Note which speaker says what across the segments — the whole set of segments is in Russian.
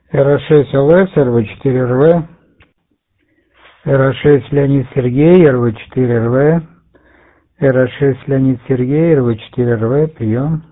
Speaker 1: РА-6 ЛС, РВ-4 РВ, РА-6 Леонид Сергей, РВ-4 РВ, РА-6 Леонид Сергей, РВ-4 РВ, прием.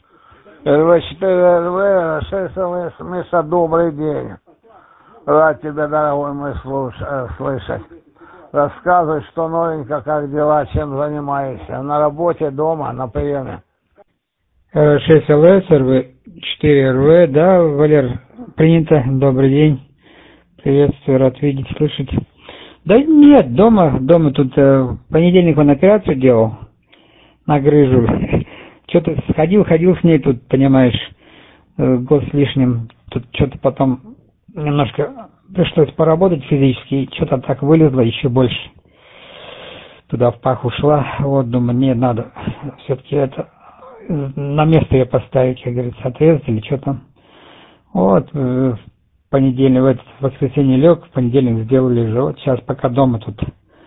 Speaker 2: РВ-4 РВ, РА-6 ЛС, Миша, добрый день. Рад тебя, дорогой мой, слышать. Рассказывай, что новенько, как дела, чем занимаешься. На работе, дома, на приеме.
Speaker 1: РА-6 ЛС, РВ-4 РВ, да, Валер, принято, добрый день. Приветствую, рад видеть, слышать. Да нет, дома тут в понедельник он операцию делал на грыжу. Что-то ходил с ней тут, понимаешь, год с лишним. Тут что-то потом немножко пришлось поработать физически, и что-то так вылезло еще больше. Туда в пах ушла, вот, думаю, нет, надо все-таки это на место ее поставить, как говорится, отрезать или что там. Вот, в понедельник, в этот воскресенье лег, в понедельник сделали же. Вот сейчас пока дома тут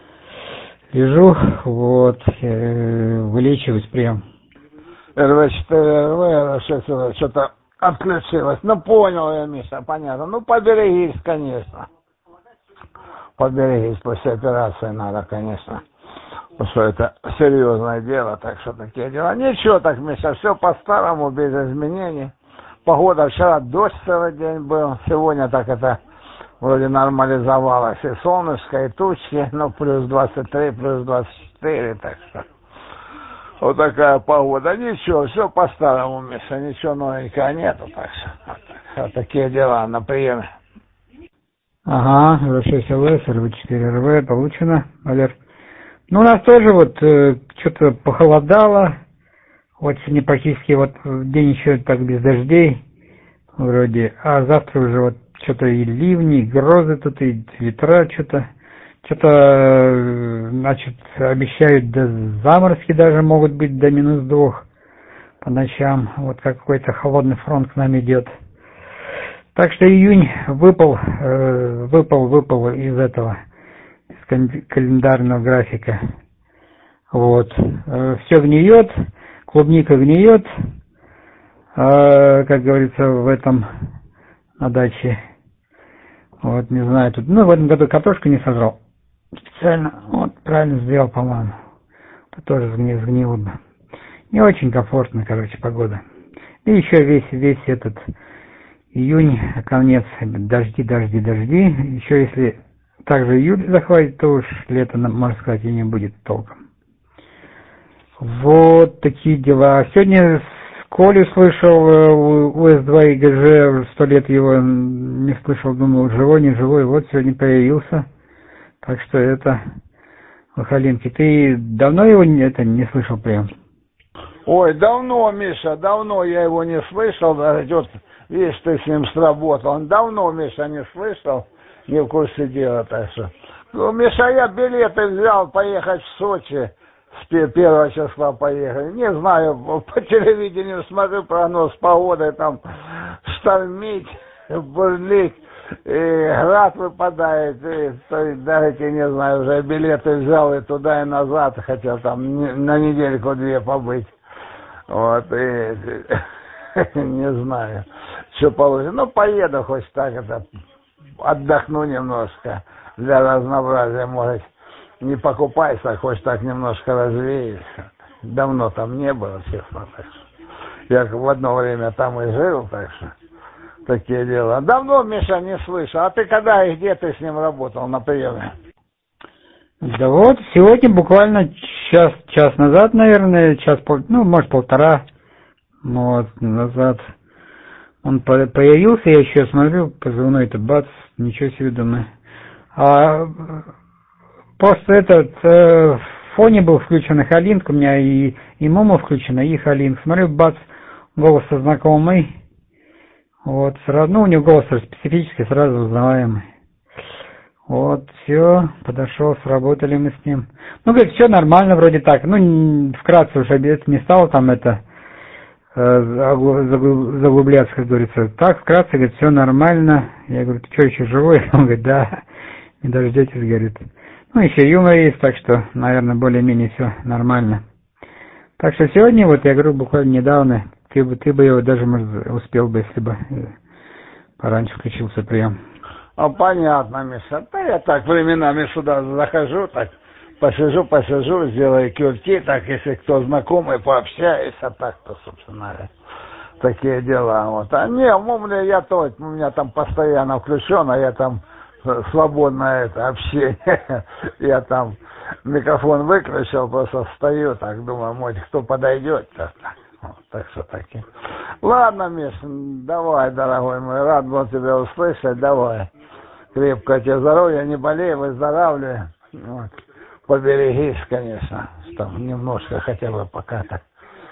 Speaker 1: лежу, вот, вылечиваюсь прям.
Speaker 2: РВ-4 РВ, РА-6 что-то отключилось. Ну, понял я, Миша, понятно. Ну, поберегись, конечно. Поберегись, после операции надо, конечно. Потому что это серьезное дело, так что такие дела. Ничего так, Миша, все по-старому, без изменений. Погода вчера дождь целый день был, сегодня так это вроде нормализовалось. И солнышко, и тучки, ну, плюс 23, плюс 24, так что вот такая погода. Ничего, все по-старому, Миша, ничего новенького нету, так что вот такие дела на приеме.
Speaker 1: Ага, РВ-6 ЛС, РВ-4 РВ, получено, Валер. Ну, у нас тоже вот что-то похолодало. Вот сегодня практически вот день еще так без дождей вроде, а завтра уже вот что-то и ливни, и грозы тут, и ветра что-то, значит, обещают до заморозки даже могут быть до -2 по ночам. Вот какой-то холодный фронт к нам идет. Так что июнь выпал из этого, из календарного графика. Вот. Все гниет, клубника гниет, как говорится, в этом, на даче. Вот, не знаю, тут, ну, в этом году картошку не сажал. Специально, вот, правильно сделал, по-моему. Тут тоже сгнило бы. Не очень комфортно, короче, погода. И еще весь этот июнь, конец, дожди. Еще если также июль захватит, то уж лето, можно сказать, и не будет толком. Вот такие дела. Сегодня с Колей слышал, УС-2 ИГЖ, уже 100 лет его не слышал, думал, живой, не живой. Вот сегодня появился. Так что это, Халинки, ты давно его не слышал прям?
Speaker 2: Ой, давно, Миша, давно я его не слышал, вот, видишь, ты с ним сработал. Он давно, Миша, не слышал, не в курсе дела, так что. Ну, Миша, я билеты взял поехать в Сочи, с 1 числа поехали. Не знаю, по телевидению смотрю прогноз погоды, там штормить, бурлить, и град выпадает, и, даже, не знаю, уже билеты взял и туда, и назад, хотел там на недельку-две побыть. Вот, и не знаю, что получится. Ну, поеду хоть так, это, отдохну немножко, для разнообразия, может, не покупайся, хоть так немножко развеешься. Давно там не было, честно, так что. Я в одно время там и жил, так что, такие дела. Давно, Миша, не слышал. А ты когда и где ты с ним работал на приеме?
Speaker 1: Да вот, сегодня буквально час назад, наверное, ну, может, полтора, вот, назад. Он появился, я еще смотрю, позывной это бац, ничего себе, думаю. А после в фоне был включен Халинк, у меня и Момо включена, и Халинк. Смотрю, бац, голос знакомый. Вот, сразу, ну, у него голос специфический, сразу узнаваемый. Вот, все, подошел, сработали мы с ним. Ну, говорит, все нормально вроде так. Ну, вкратце уже не стал там это заглубляться, как говорится. Так, вкратце, говорит, все нормально. Я говорю, ты что, еще живой? Он говорит, да, не дождетесь, говорит. Ну, еще юмор есть, так что, наверное, более-менее все нормально. Так что сегодня, вот я говорю, буквально недавно, ты бы его даже, может, успел бы, если бы пораньше включился прием.
Speaker 2: Понятно, Миша. Да я так временами сюда захожу, так посижу, сделаю кюрти, так если кто знакомый, пообщаюсь, а так-то, собственно говоря, такие дела. Вот. А не, у меня там постоянно включен, а я там свободное это общение. Я там микрофон выключил, просто стою, так думаю, может, кто подойдет. Вот, так что таки. Ладно, Миш, давай, дорогой мой, рад был тебя услышать, давай. Крепкого тебе здоровья, не болей, выздоравливай. Вот. Поберегись, конечно, там немножко хотя бы пока так.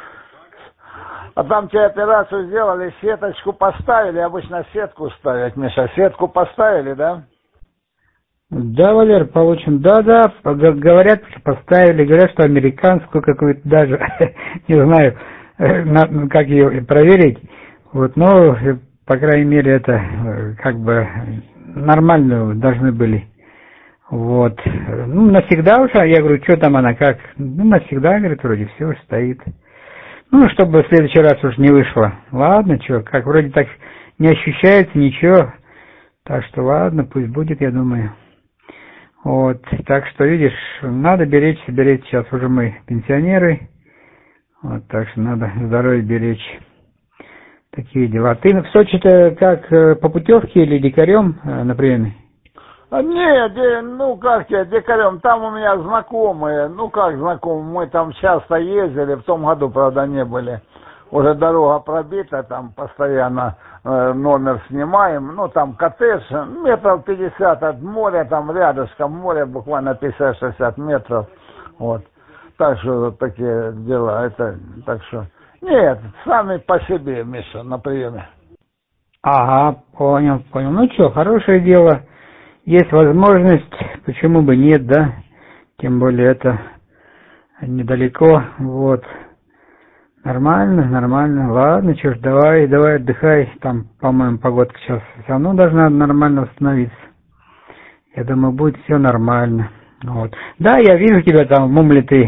Speaker 2: А там тебе операцию сделали, сеточку поставили, обычно сетку ставят, Миша, сетку поставили, да?
Speaker 1: Да, Валер, получим. Да, говорят, что поставили, говорят, что американскую какую-то даже, не знаю, как ее проверить. Вот, но, по крайней мере, это как бы нормальную должны были. Вот. Ну, навсегда уже, я говорю, что там она, как? Ну, навсегда, говорит, вроде все стоит. Ну, чтобы в следующий раз уж не вышло. Ладно, что, как вроде так не ощущается ничего. Так что ладно, пусть будет, я думаю. Вот, так что, видишь, надо беречь, сейчас уже мы пенсионеры. Вот, так что надо здоровье беречь. Такие дела. Ты в Сочи-то как, по путевке или дикарем на приеме?
Speaker 2: Нет, ну как тебе, дикарем, там у меня знакомые, ну как знакомые, мы там часто ездили, в том году, правда, не были. Уже дорога пробита, там постоянно номер снимаем, ну там коттедж, метров 50 от моря, там рядышком море, буквально 50-60 метров, вот. Так что вот такие дела, это, так что, нет, сами по себе, Миша, на приеме.
Speaker 1: Ага, понял. Ну что, хорошее дело. Есть возможность, почему бы нет, да? Тем более это недалеко, вот. Нормально. Ладно, что ж, давай отдыхай. Там, по-моему, погодка сейчас все равно должна нормально восстановиться. Я думаю, будет все нормально. Вот. Да, я вижу тебя там в Мумле, ты,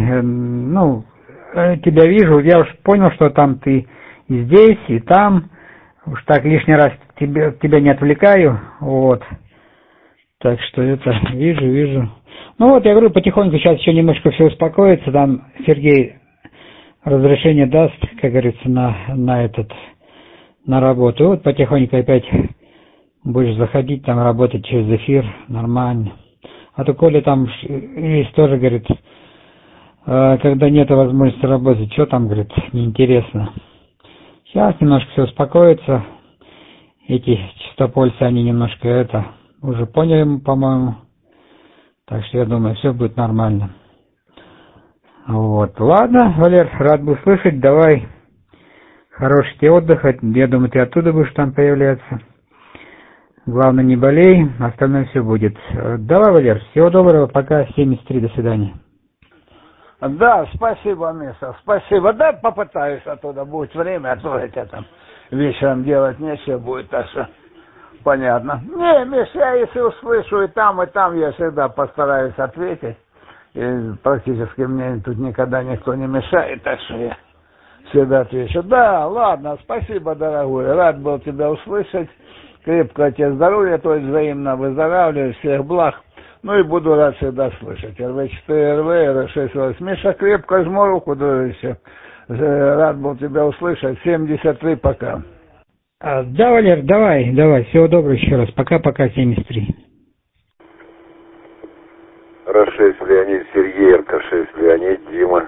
Speaker 1: тебя вижу, я уж понял, что там ты и здесь, и там. Уж так лишний раз тебя не отвлекаю, вот. Так что это, вижу. Ну вот, я говорю, потихоньку сейчас еще немножко все успокоится, там Сергей разрешение даст, как говорится, на работу. Вот потихоньку опять будешь заходить, там работать через эфир, нормально. А то Коля там есть тоже, говорит, когда нет возможности работать, что там, говорит, неинтересно. Сейчас немножко все успокоится. Эти чистопольцы, они немножко уже поняли, по-моему. Так что я думаю, все будет нормально. Вот. Ладно, Валер, рад был слышать. Давай. Хороший тебе отдых. Я думаю, ты оттуда будешь там появляться. Главное, не болей. Остальное все будет. Давай, Валер. Всего доброго. Пока. 73. До свидания.
Speaker 2: Да, спасибо, Миша. Спасибо. Да, попытаюсь оттуда. Будет время, а то я там вечером делать нечего будет. Так что понятно. Не, Миша, я если услышу и там, я всегда постараюсь ответить. И практически мне тут никогда никто не мешает, так что я всегда отвечу. Да, ладно, спасибо, дорогой, рад был тебя услышать. Крепкого тебе здоровья, то есть взаимно выздоравливай, всех благ. Ну и буду рад всегда слышать. РВ4, РВ, РВ6, Миша, крепко жму руку, дружище. Рад был тебя услышать. 73 пока.
Speaker 1: Да, Валер, давай. Всего доброго еще раз. Пока, 73.
Speaker 3: РА-6 Леонид Сергей, РК-6 Леонид Дима.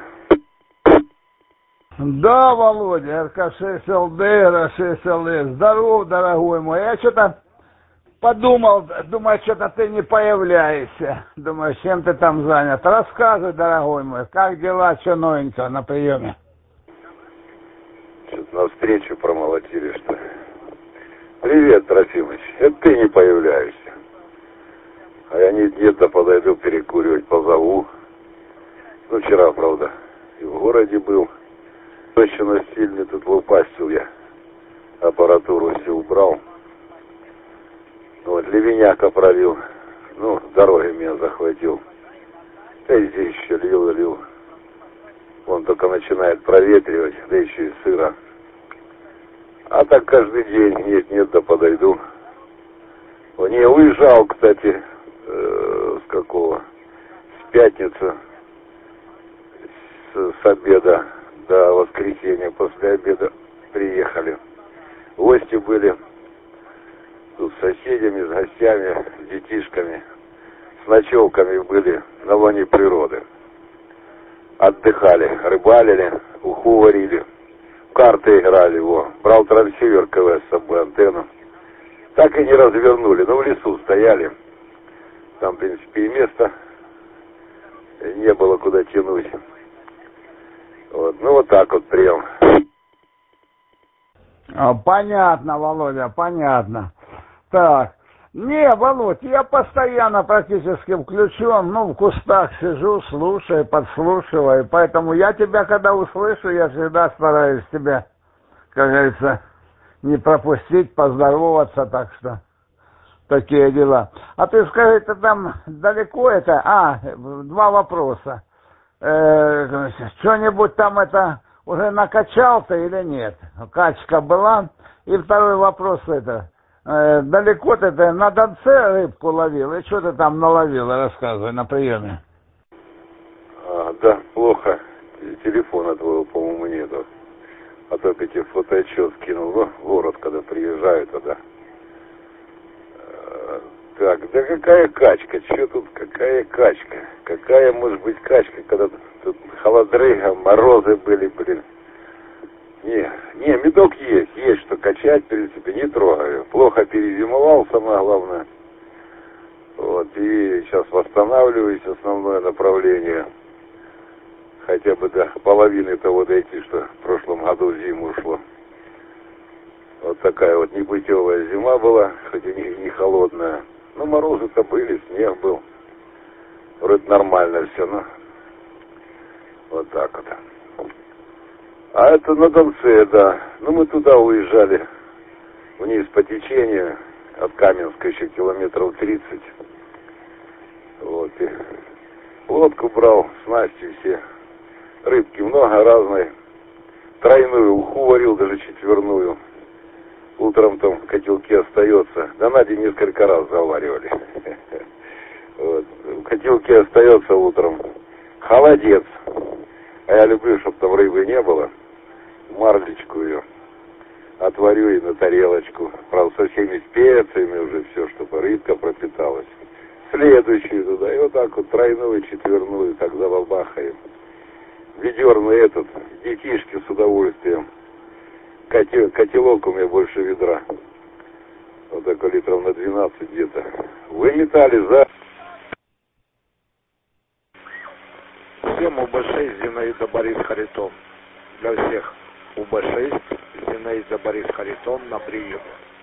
Speaker 2: Да, Володя, РК-6 ЛД, РА-6 ЛС. Здоров, дорогой мой. Я что-то подумал, думаю, что-то ты не появляешься. Думаю, чем ты там занят. Рассказывай, дорогой мой, как дела, что новенького на приеме?
Speaker 3: Что-то на встречу промолотили, что ли. Привет, Трофимыч. Это ты не появляешься. А я не где-то подойду перекуривать, позову. Ну, вчера, правда, и в городе был. Точно сильно тут лупастил я. Аппаратуру все убрал. Вот, ливеняка пролил. Ну, дороги меня захватил. Да и здесь еще лил. Он только начинает проветривать, да еще и сыро. А так каждый день, нет, да подойду. Он не уезжал, кстати, с какого? С пятницы, с обеда до воскресенья. После обеда приехали. Гости были тут с соседями, с гостями, с детишками. С ночевками были на лоне природы. Отдыхали, рыбалили, уху варили, в карты играли его. Брал трансивер КВ с собой, антенну. Так и не развернули, но в лесу стояли. Там, в принципе, и места не было куда тянуть. Вот. Ну, вот так вот прием.
Speaker 2: Понятно, Володя, понятно. Так. Не, Володь, я постоянно практически включен, ну, в кустах сижу, слушаю, подслушиваю, поэтому я тебя, когда услышу, я всегда стараюсь тебя, как говорится, не пропустить, поздороваться, так что такие дела. А ты скажи, ты там далеко это? Два вопроса. Что-нибудь там это уже накачал ты или нет? Качка была. И второй вопрос это. Далеко ты на Донце рыбку ловил? И что ты там наловил? Рассказывай на приеме.
Speaker 3: Да, плохо. Телефона твоего, по-моему, нету. А то эти фотоотчет скинул. Ну, в город, когда приезжаю тогда. Так, да какая качка? Че тут какая качка? Какая может быть качка, когда тут холодрыга, морозы были, блин. Не, медок есть что качать, в принципе, не трогаю. Плохо перезимовал, самое главное. Вот, и сейчас восстанавливаюсь, основное направление. Хотя бы до половины того дойти, что в прошлом году в зиму ушло. Вот такая вот непутевая зима была, хоть и не холодная. Ну, морозы-то были, снег был. Вроде нормально все, но вот так вот. А это на Донце, да. Ну, мы туда уезжали, вниз по течению, от Каменска еще километров 30. Вот, и лодку брал, снасти все. Рыбки много разной. Тройную уху варил, даже четверную. Утром там в котелке остается. Да на день несколько раз заваривали. Вот. В котелке остается утром. Холодец. А я люблю, чтобы там рыбы не было. Марлечку ее отварю и на тарелочку. Правда, со всеми специями уже все, чтобы рыбка пропиталась. Следующую туда. И вот так вот тройную, четверную, так забабахаем. Ведерный этот, детишки с удовольствием. Котелок у меня больше ведра. Вот такой литров на 12 где-то. Выметали за...
Speaker 4: Всем УБ-6 Зинаида Борис Харитон. Для всех УБ-6 Зинаида Борис Харитон на прием.